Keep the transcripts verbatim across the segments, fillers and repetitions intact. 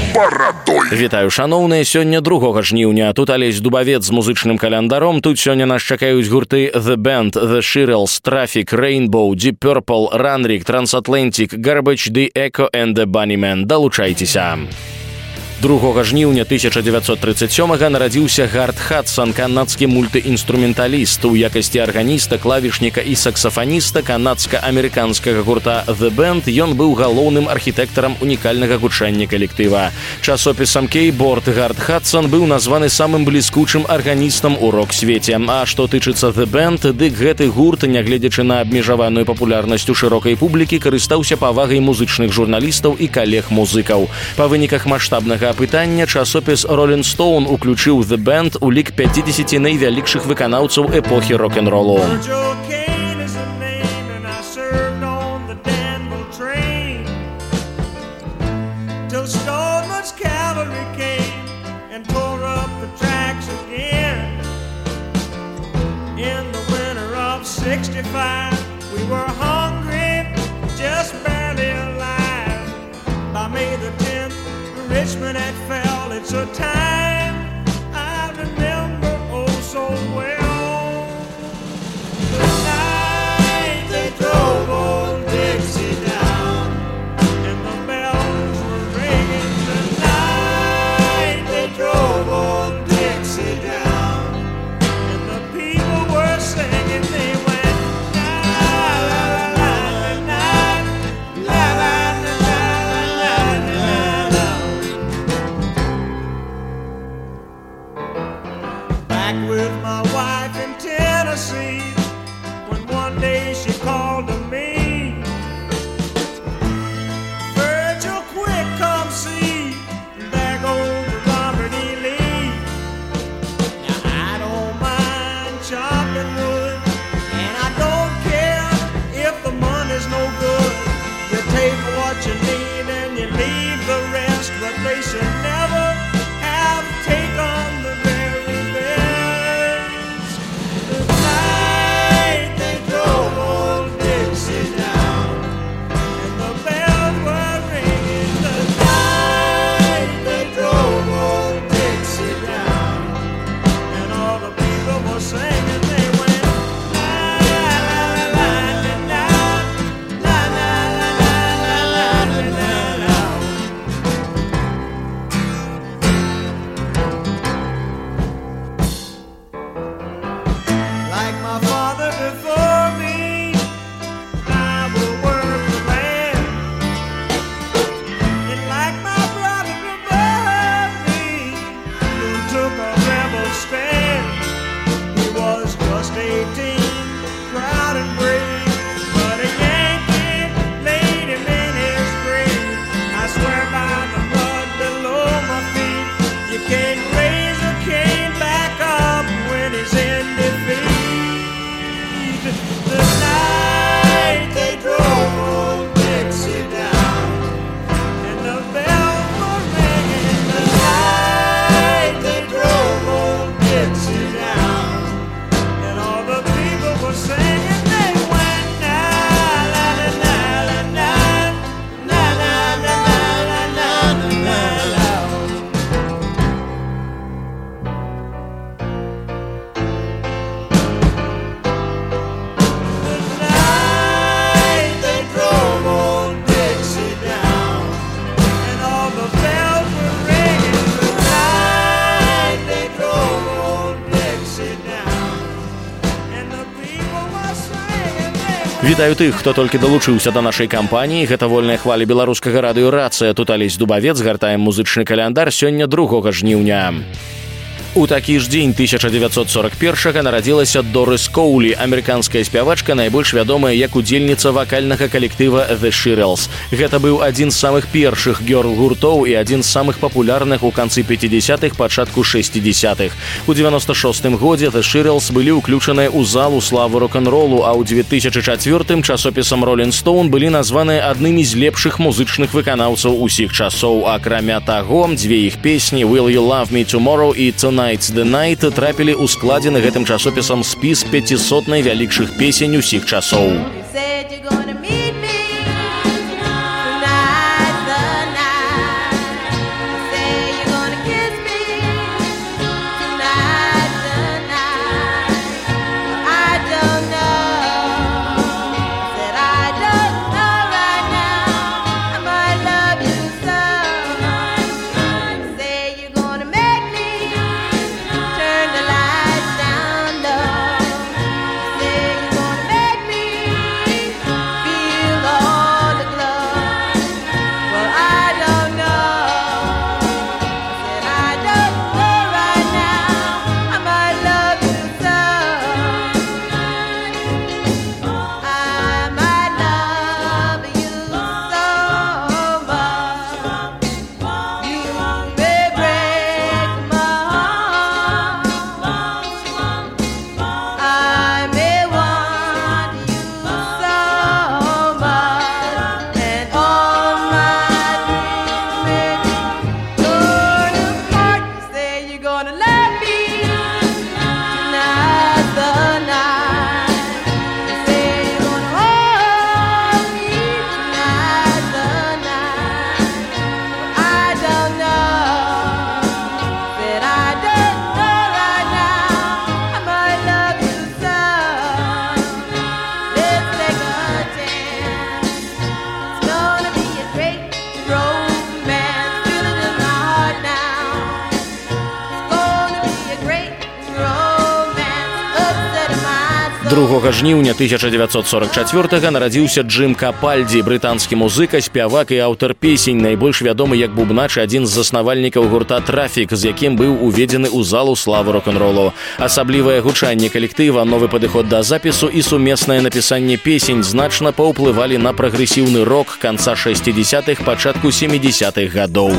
барадой. Вітаю, шаноўныя, сёння другога жніўня. Тут Алесь Дубавец з музычным календаром. Тут сёння нас чакаюць гурты The Band, The Shirelles, Traffic, Rainbow, Deep Purple, Runrig, Transatlantic, Garbage, The Echo and The Bunnymen. Далучайцеся. другога жніўня тысяча дзевяцьсот трыццаць сёмага нарадзіўся Гарт Хадсон, канадскі мультыінструменталіст. У якасці арганіста, клавішніка і саксафаніста канадска-амерыканскага гурта The Band ён быў галоўным архітэктарам унікальнага гучання калектыва. Часопісам Кейборд Гарт Хадсон быў названы самым бліскучым арганістам у рок-свеце. А што тычыцца The Band, дык гэты гурт, нягледзячы на абмежаваную папулярнасць у шырокай публікі, карыстаўся павагай музычных журналістаў і калег-музыкаў. Па выніках маштабнага апытання часопіс Rolling Stone уключыў The Band у лік пяцідзесяці найвялікшых выканаўцаў эпохі рок-н-ролу. Richmond had fell, it's a time I remember oh so well. The night they drove old Dixie down and the bells were ringing. The night they drove old Dixie down and the people were singing. They went la la la la la la la. With my wife in Tennessee, when one day she called to me, Virgil, quick, come see, there goes Robert E. Lee. Now I don't mind chopping wood, and I don't care if the money's no good. You take what you need and you leave the rest, but they should never have taken the very best. Вітаю тых, хто толькі далучыўся да нашай кампаніі. Гэта вольная хваля беларускага радыё «Рацыя». Тут Алесь Дубавец, гартаем музычны каляндар сёння другога жніўня. У такі ж дзень тысяча дзевяцьсот сорок першага нарадзілася Дорыс Коулі, амерыканская спявачка, найбольш вядомая як удзельніца вакальнага калектыва The Shirelles. Гэта быў адзін з самых першых гёрл-гуртоў і адзін з самых папулярных у канцы пяцідзясятых, пачатку шэсцідзясятых. У дзевяноста шостым годзе The Shirelles былі ўключаныя ў залу славы рок-н-ролу, а ў две тысячы чацвёртым часопісам Rolling Stone былі названыя аднымі з лепшых музычных выканаўцаў усіх часоў. Акрамя таго, дзве іх песні «Will You Love Me Tomorrow» і «Tonight's the Night» трапілі ў складзены гэтым часопісам спіс пяцісот найвялікшых песень усіх часоў. другога жніўня тысяча дзевяцьсот сорок чацвёртага нарадзіўся Джим Капальди, брытанскі музыка, спявак і аўтар песень, найбольш вядомы як бубнач, адзін з заснавальнікаў гурта «Трафік», з якім быў уведзены ў залу славы рок-н-ролу. Асаблівае гучанне калектыва, новы падыход да запісу і сумеснае напісанне песень значна паўплывалі на прагрэсіўны рок канца шэсцідзесятых, пачатку сямідзесятых гадоў.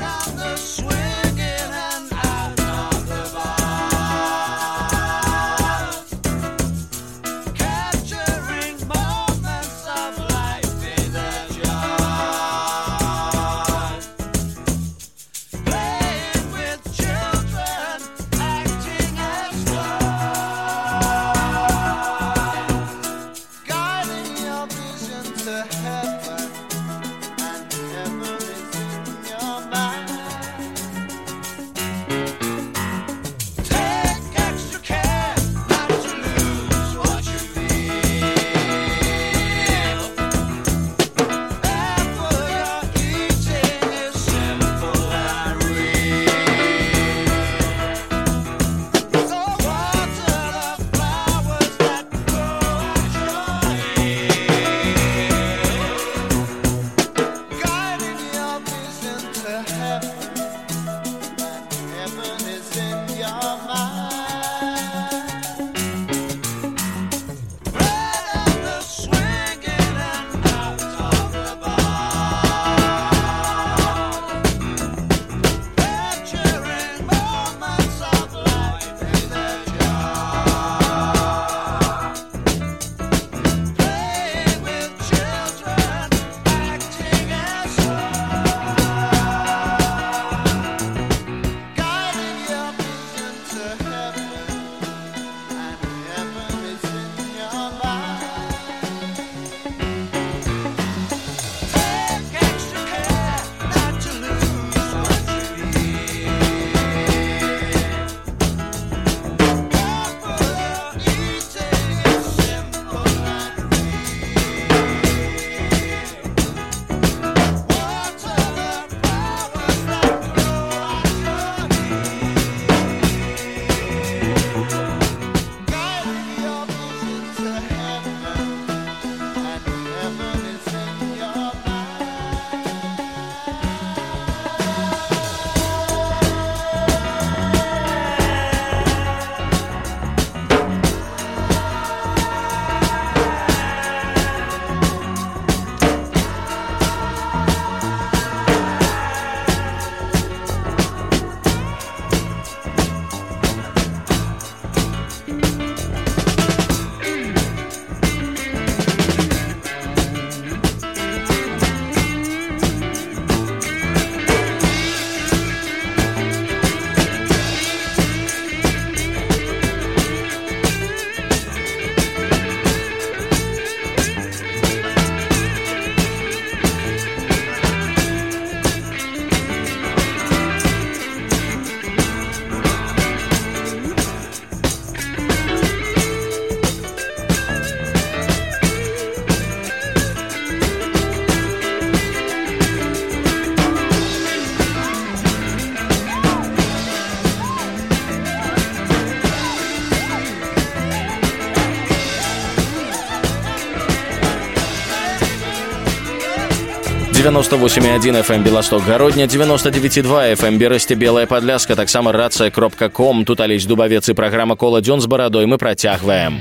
девяносто восемь и один эф эм Белосток Гародня, девяносто девять и два эф эм Берасці Белая Падляска, таксама рацыя кропка ком. Тут Алесь Дубавец і праграма «Кола дзён з барадой» мы працягваем.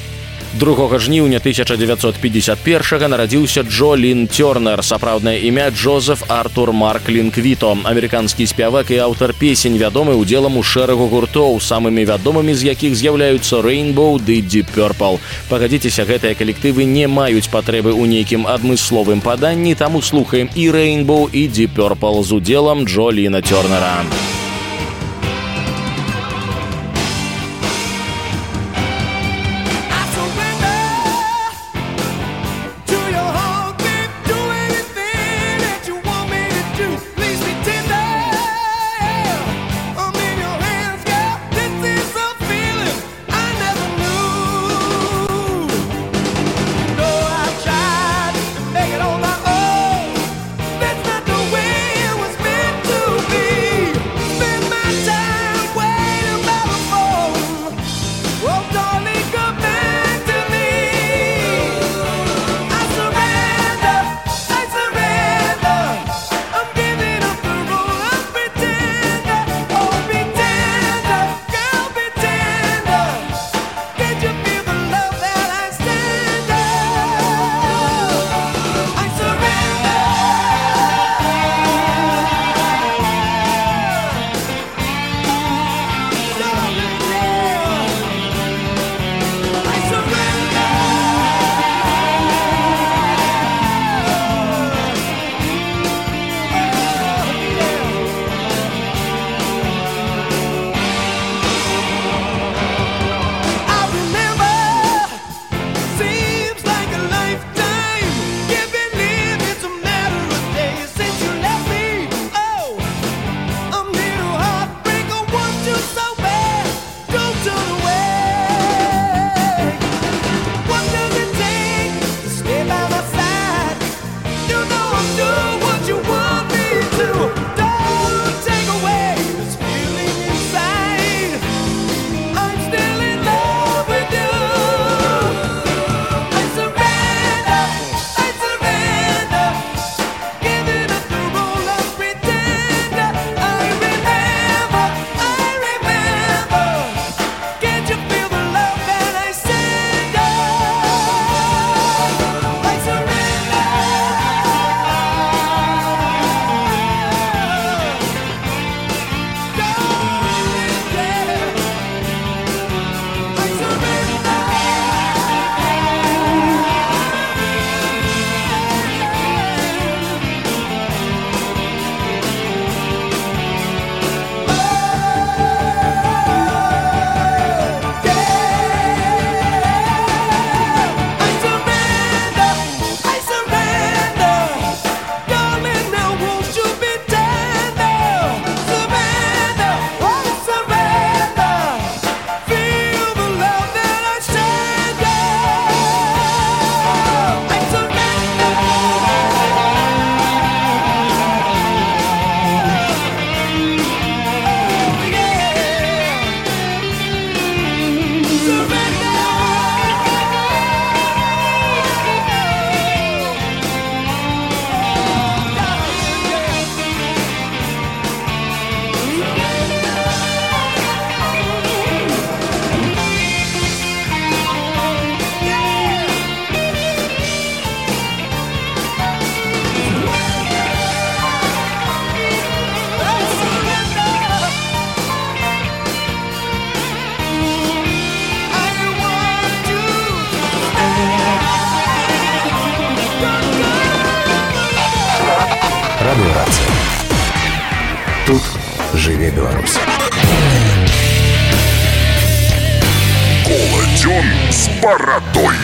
другога жніўня тысяча дзевяцьсот пятьдесят першага нарадзіўся Джо Лін Тёрнер, сапраўднае імя Джозеф Артур Марк Лінквіто, амерыканскі спявак і аўтар песень, вядомы ўдзелам у шэрагу гуртоў, самымі вядомымі з якіх з'яўляюцца Rainbow ды Deep Purple. Пагадзіцеся, гэтыя калектывы не маюць патрэбы ў нейкім адмысловым паданні, таму слухаем і Rainbow, і Deep Purple з удзелам Джо Ліна Тёрнера. That's not the way it was meant to be. Радыё Рацыя. Тут жыве Беларусь. Коладзён з барадой.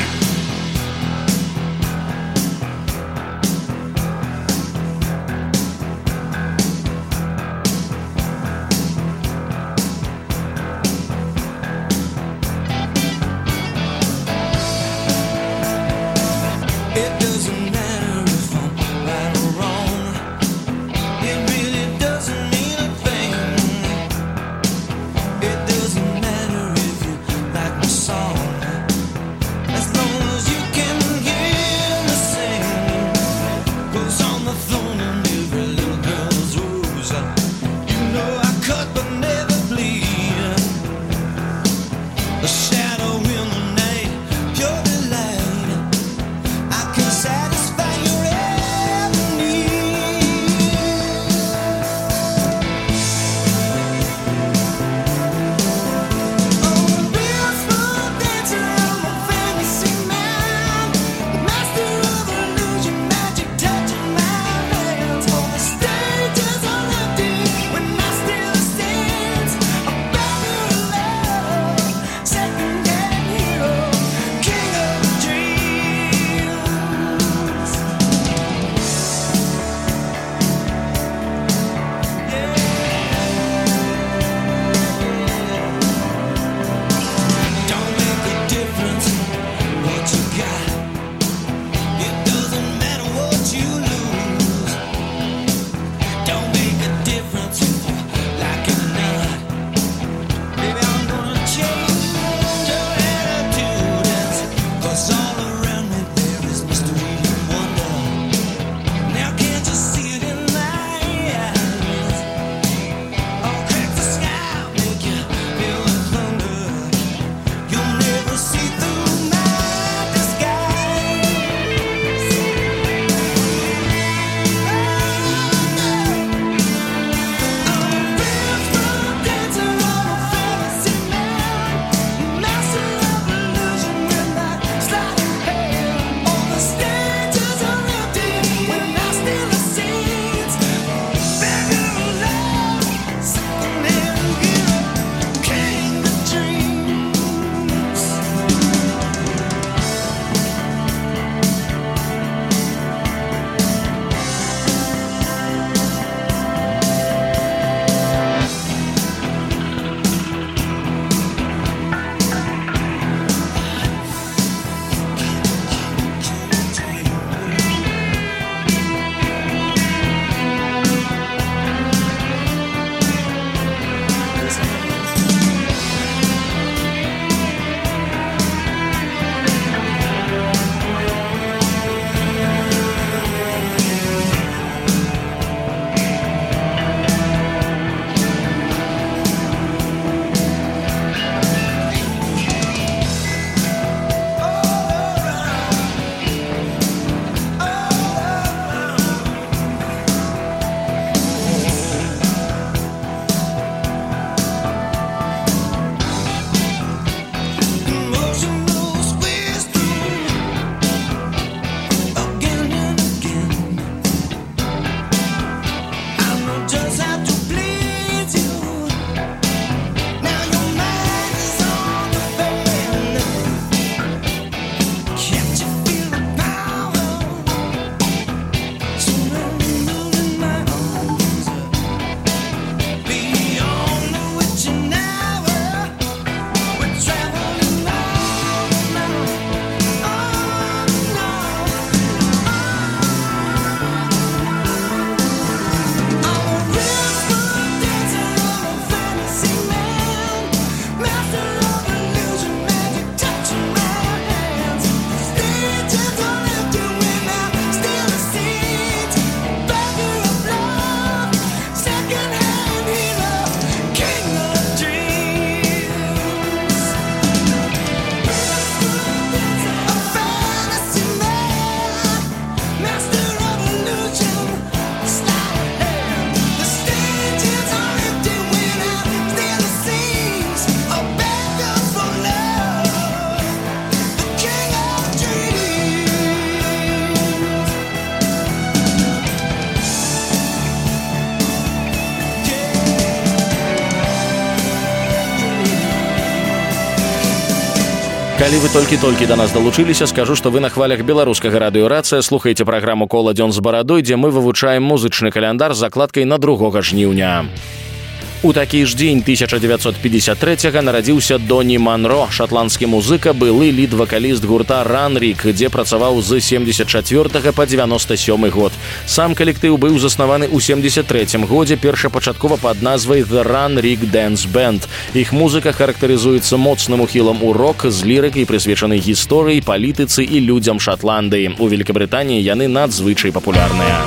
As long Калі вы толькі-толькі да нас далучыліся, скажу, што вы на хвалях беларускага радыёрацыя слухаеце праграму «Кола дзён з барадой», дзе мы вывучаем музычны каляндар з закладкай на другога жніўня. У такі ж дзень тысяча дзевяцьсот пятьдесят трэцяга нарадзіўся Доні Манро, шатландскі музыка, былы лід-вакаліст гурта «Ранрік», дзе працаваў з семьдесят чацвёртага па дзевяносто сёмы год. Сам калектыў быў заснаваны ў семьдесят трэцім годзе, першапачаткова пад назвай «The Ранрік Dance Band». Іх музыка характарызуецца моцным ухілам у рок з лірыкай, прысвечанай гісторыі, палітыцы і людзям Шатландыі. У Великабрытаніі яны надзвычай папулярныя.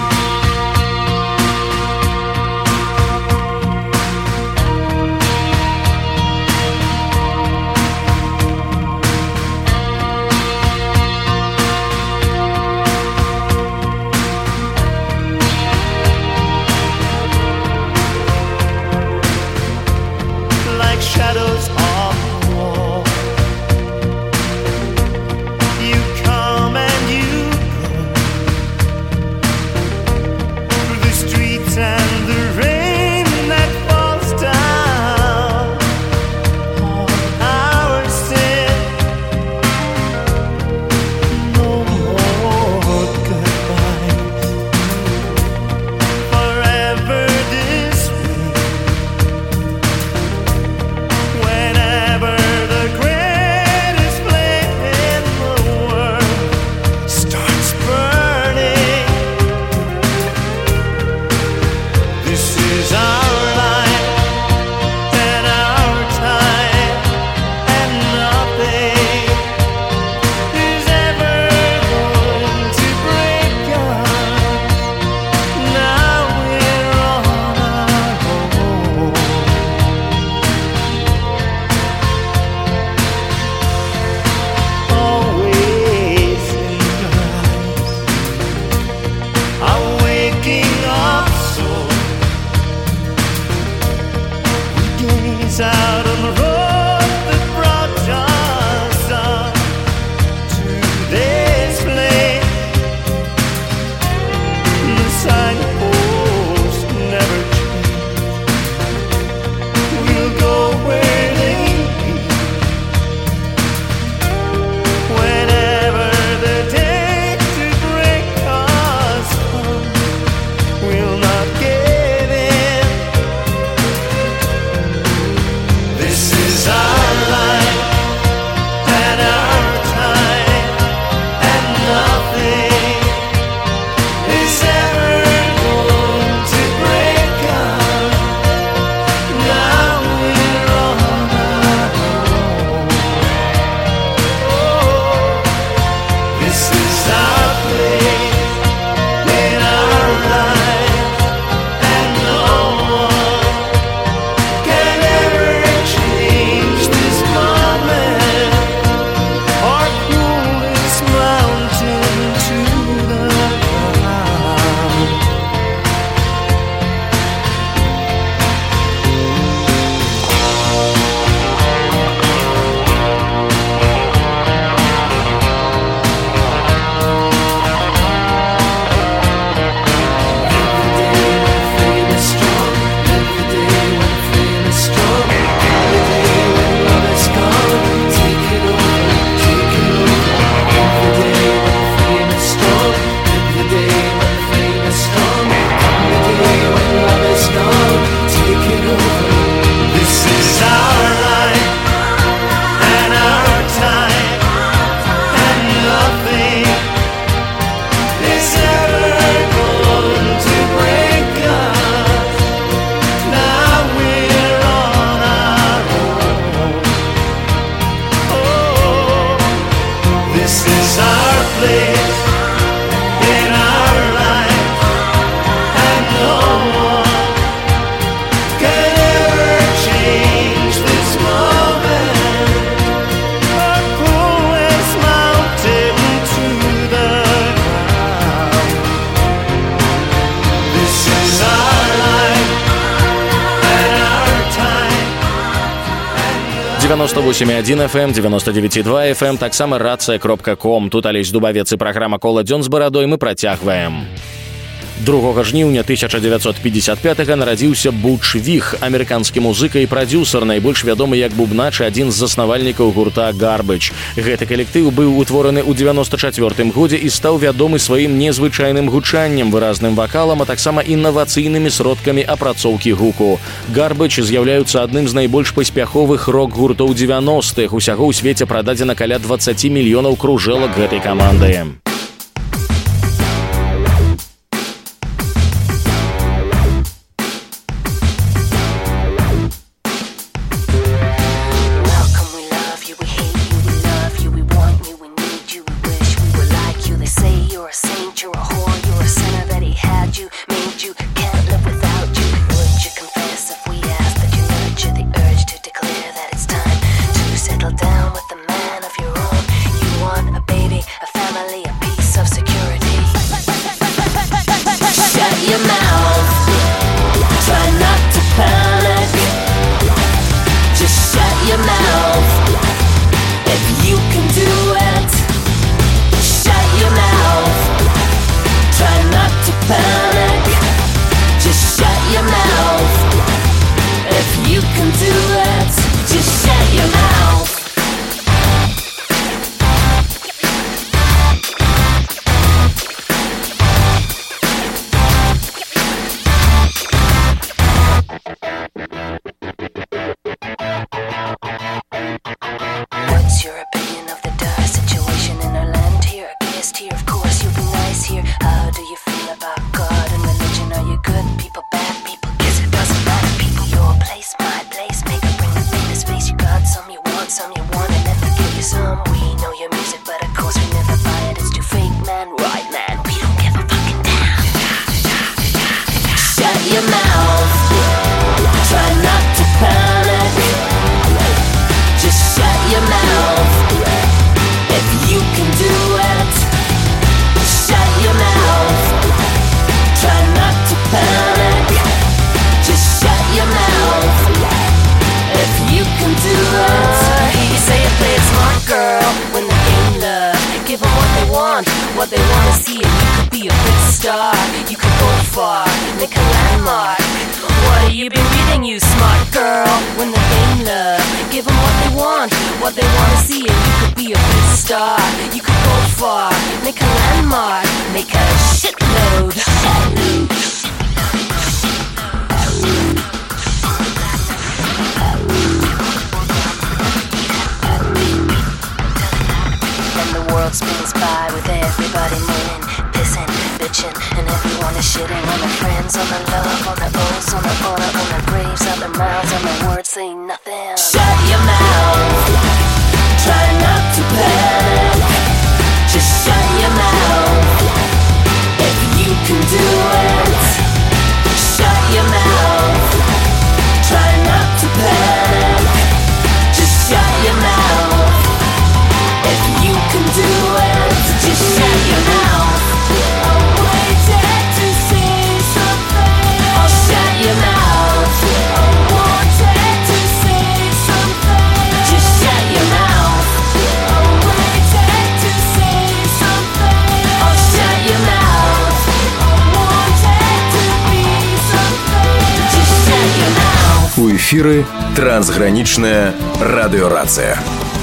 девяносто восемь и один эф эм, девяносто девять и два эф эм, таксама рация кропка ком. Тут Алесь Дубавец и программа «Кола дзён з барадой» мы працягваем. другога жніўня тысяча дзевяцьсот пятьдесят пятага нарадзіўся Буч Виг, амерыканскі музыка і прадзюсар, найбольш вядомы як бубнач і адзін з заснавальнікаў гурта Garbage. Гэты калектыў быў утвораны ў девяносто четвёртым годзе і стаў вядомы сваім незвычайным гучаннем, выразным вакалам, а таксама інавацыйнымі сродкамі апрацоўкі гуку. Garbage з'яўляюцца адным з найбольш паспяховых рок-гуртоў девяностых. Усяго ў свеце прададзена каля двадцать мільёнаў кружэлак гэтай каманды. What they wanna see, and you could be a big star. You could go far, make a landmark. What have you been reading, you smart girl? When they gain love, give them what they want, what they wanna see, and you could be a big star. You could go far, make a landmark, make a shitload. World spins by with everybody moaning, pissing, bitching, and everyone is shitting on their friends, on their love, on their oaths, on their honor, on their graves, on their mouths, on their words say nothing. Shut your mouth, try not to panic, just shut your mouth, if you can do it. Shut your mouth, try not to panic, just shut your mouth. If you can do it, just shut your mouth. I waited to say something. Oh, shut your mouth. I wanted to say something. Just shut your mouth. I waited to say something. Oh, shut your mouth. I wanted to be something. Just shut your mouth. У эфіры трансгранічная радыёрацыя.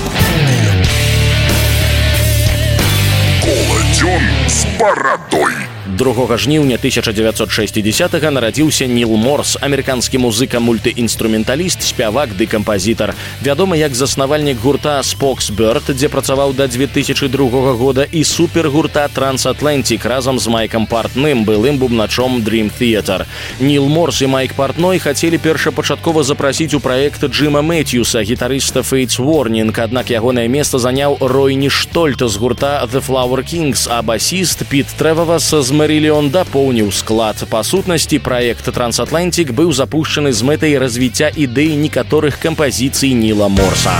Колодён с бородой. другога жніўня тысяча дзевяцьсот шэсцідзесятага нарадзіўся Ніл Морс, амерыканскі музыка, мультыінструменталіст, спявак ды кампазітар. Вядомы як заснавальнік гурта Spoxbird, дзе працаваў да две тысячы другога года, і супергурта Transatlantic разам з Майкам Партным, былым бубначом Dream Theater. Ніл Морс і Майк Партной хацелі першапачаткова запрасіць у праект Джима Мэтьюса, гітарыста Fates Warning, аднак ягонае месца заняў Ройні Штольт з гурта The Flower Kings, а басіст Піт Трэвавас з Мэрилион дапоўніў склад. Па сутнасці, праект Transatlantic быў запушчаны з мэтай развіцця ідэй некаторых кампазіцый Ніла Морса.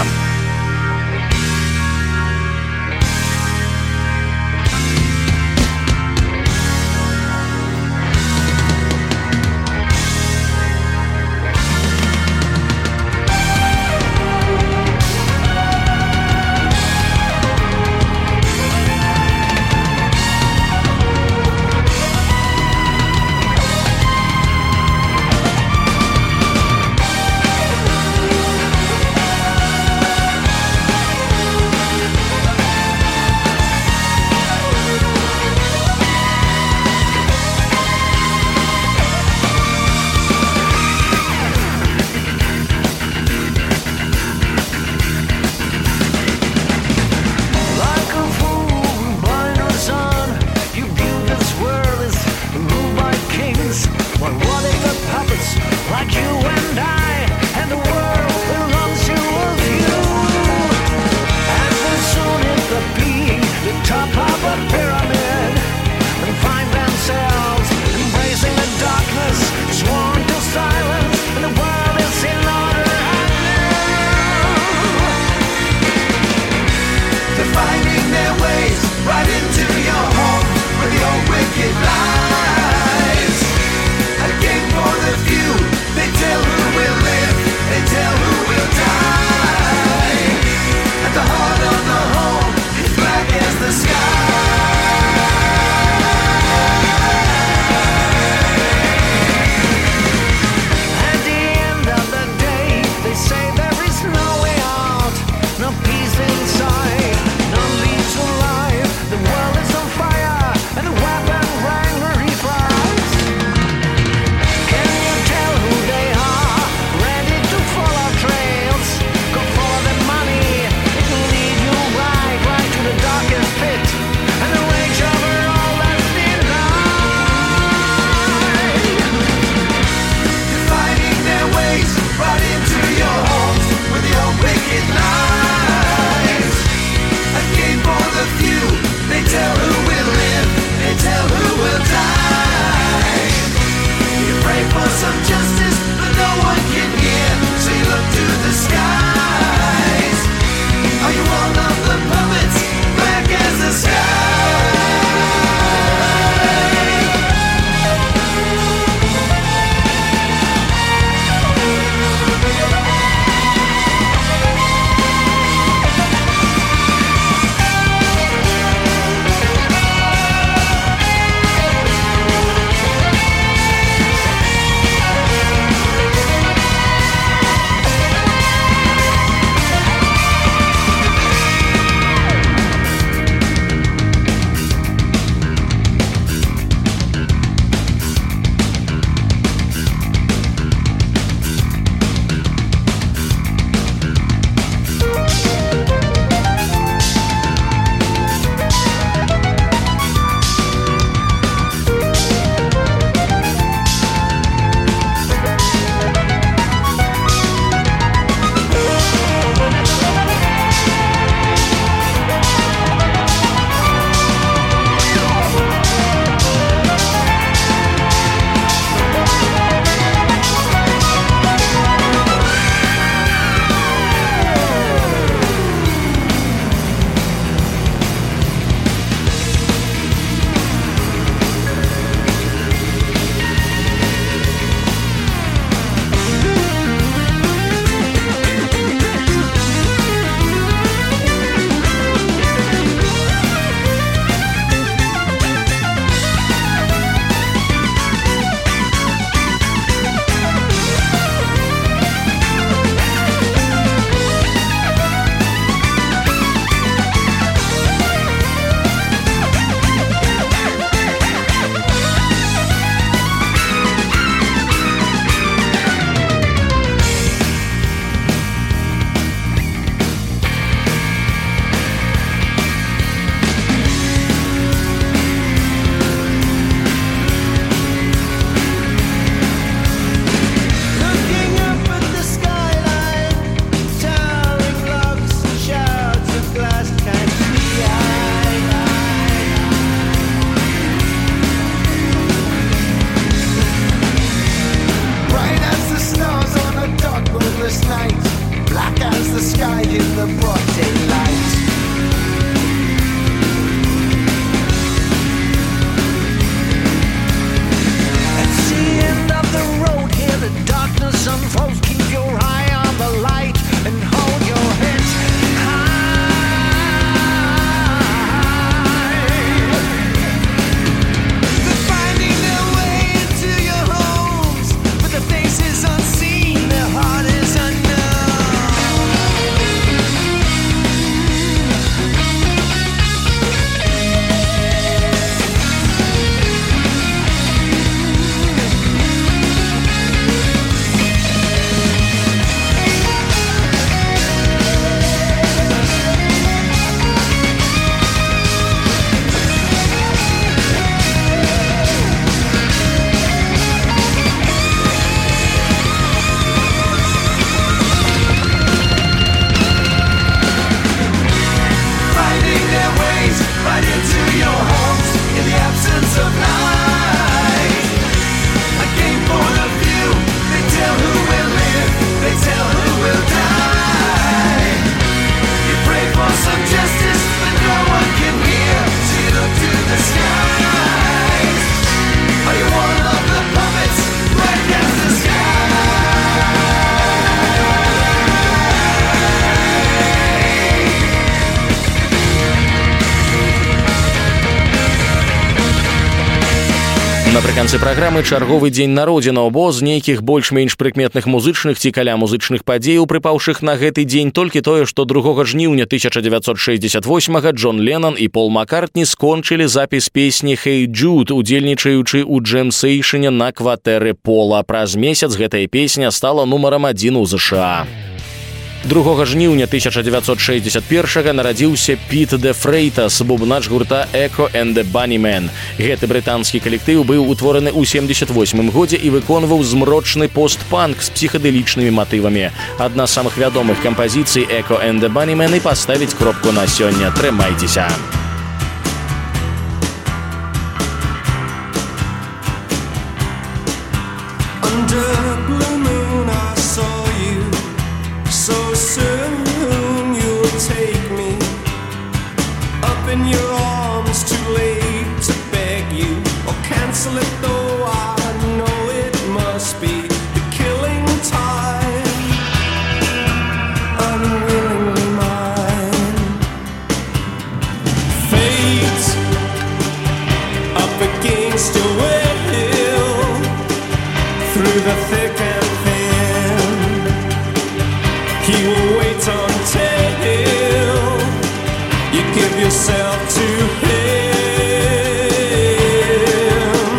Напрыканцы праграмы чарговы дзень народзінаў, бо з нейкіх больш-менш прыкметных музычных ці каля музычных падзеяў, прыпаўшых на гэты дзень, толькі тое, што другога жніўня тысяча дзевяцьсот шэсцьдзесят восьмага Джон Леннон і Пол Маккартні скончылі запіс песні «Hey Jude», удзельнічаючы ў джэм-сейшане на кватэры Пола. Праз месяц гэтая песня стала нумарам адзін у ЗША. другога жніўня тысяча дзевяцьсот шэсцьдзесят першага нарадзіўся Піт де Фрейтас, бубнач гурта «Echo and the Bunnymen». Гэты брытанскі калектыў быў утвораны ў семдзесят восьмым годзе і выконваў змрочны пост-панк з псіхаделічнымі матывамі. Адна з самых вядомых кампазіцый «Echo and the Bunnymen» і паставіць кропку на сёння. Трымайцеся! In your arms, too late to beg you or cancel it, though I know it must be the killing time, unwillingly mine. Fate up against your will, through the thick and thin, he will wait until you give yourself to him.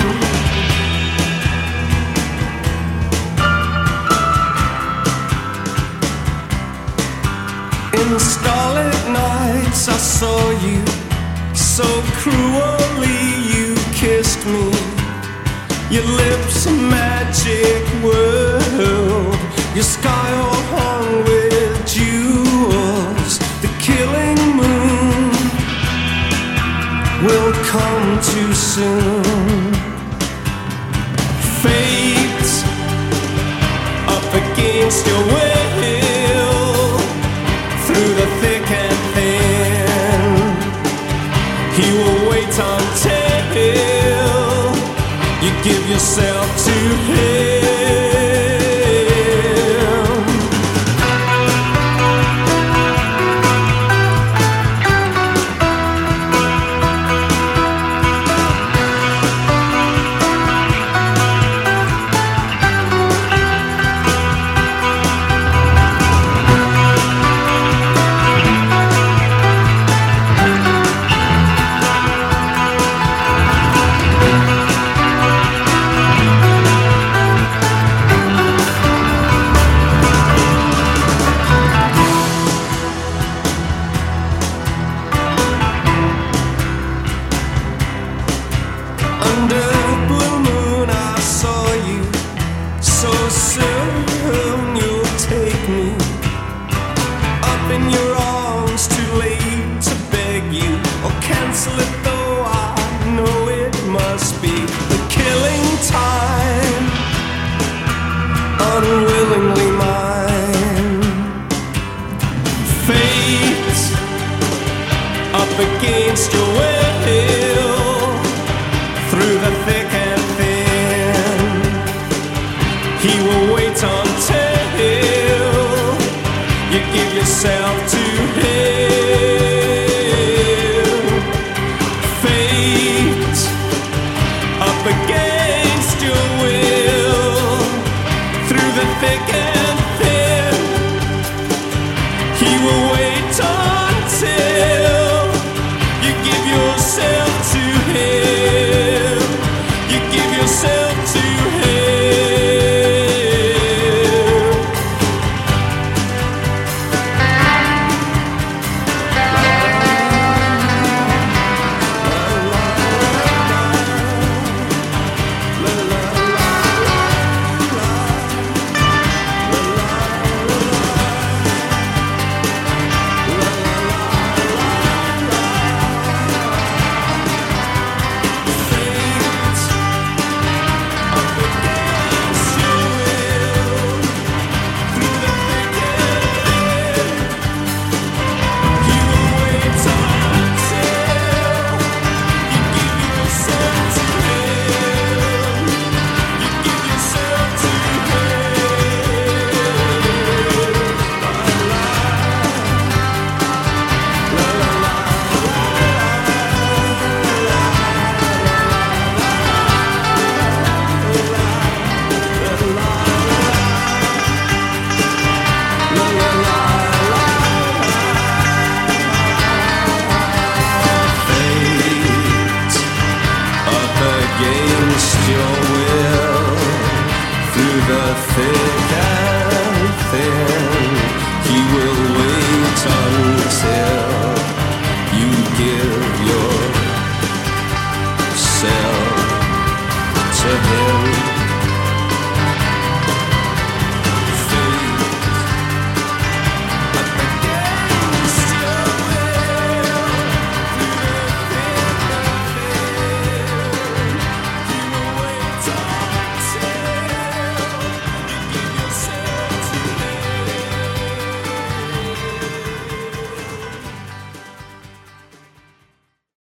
In the starlit nights I saw you, so cruelly you kissed me. Your lips a magic world, your sky all hung with jewels. The killing moon will come too soon. Fate up against your will, through the thick and thin, he will wait until you give yourself to him. Unwillingly mine. Fate up against your will.